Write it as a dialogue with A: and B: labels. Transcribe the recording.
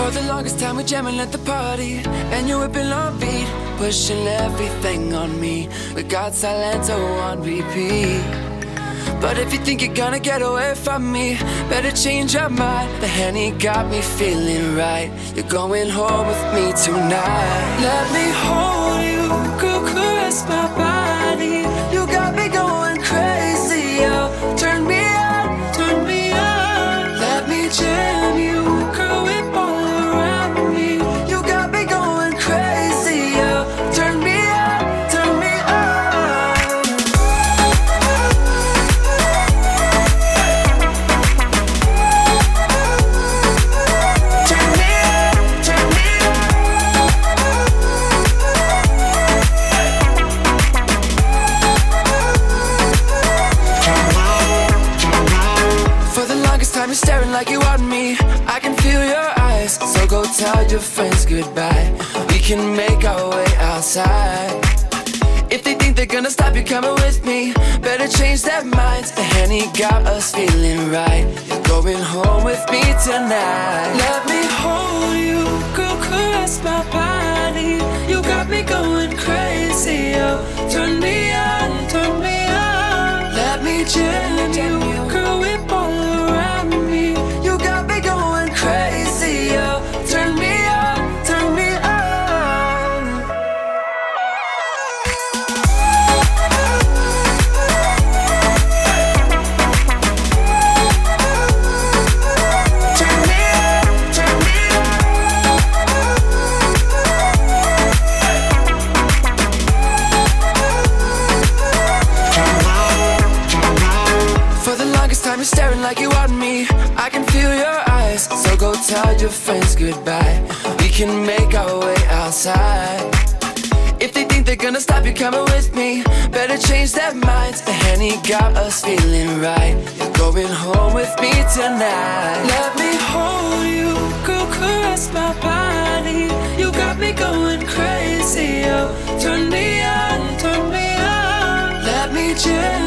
A: For the longest time we're jamming at the party, and you whipping on beat, pushing everything on me. We got Silento on repeat. But if you think you're gonna get away from me, better change your mind. The Henny got me feeling right. You're going home with me tonight. Let me hold you, girl, caress my body. You got me going crazy, yo. Turn me on, turn me on. Let me jam you, girl, whip all around me. You got me going crazy, yo. Turn me on, turn me on. Turn me on, turn me on. For the longest time you're staring like you want me. I can feel your eyes, so go tell your friends goodbye. We can make our way outside. If they think they're gonna stop you coming with me, better change their minds. The Henny got us feeling right. You're going home with me tonight. Let me hold you, girl, caress my body. You got me going crazy, yo. Turn me on, turn me on. Let me jam you, girl, whip all around me. You got me going crazy, yo. Turn me on, turn me on. Turn me on, turn me on. For the longest time you're staring like you want me. I can feel your eyes, so go tell your friends goodbye. We can make our way outside. If they think they're gonna stop you coming with me, better change their minds. The Henny got us feeling right. You're going home with me tonight. Let me hold you, girl, caress my body. You got me going crazy, yo. Turn me on, turn me on. Let me jam